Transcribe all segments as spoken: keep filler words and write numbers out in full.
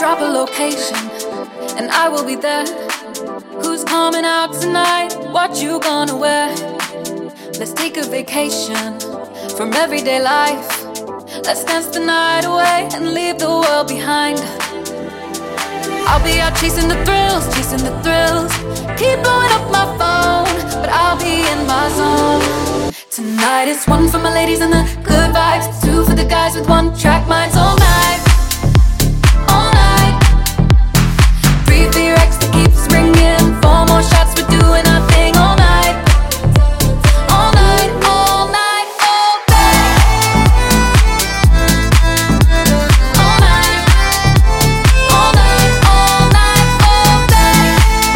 drop a location, and I will be there. Who's coming out tonight? What you gonna wear? Let's take a vacation from everyday life. Let's dance the night away and leave the world behind. I'll be out chasing the thrills, chasing the thrills. Keep blowing up my phone, but I'll be in my zone. Tonight it's one for my ladies and the good vibes, two for the guys with one track minds all night. All night. Three for your ex that keeps ringing. Four more shots, we're doing our thing all night. All night, all night, all day. All night, all night, all night, all day.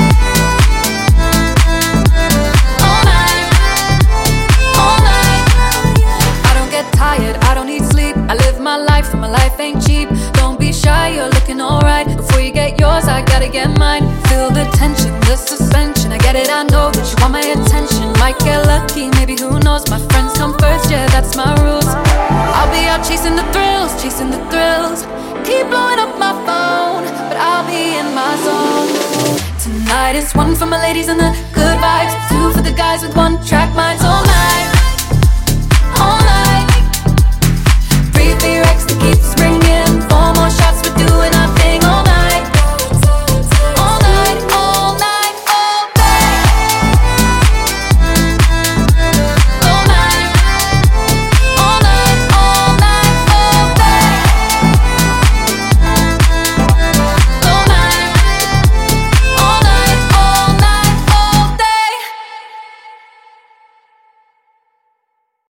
All night, all night. I don't get tired, I don't need sleep. I live my life and my life ain't cheap. Don't be shy, you're looking alright. Before you get yours, I gotta get mine. Feel the tension, the suspension. I get it, I know that you want my attention. Might get lucky, maybe who knows. My friends come first, yeah, that's my rules. I'll be out chasing the thrills, chasing the thrills. Keep blowing up my phone, but I'll be in my zone. Tonight it's one for my ladies and the good vibes, two for the guys with one track minds.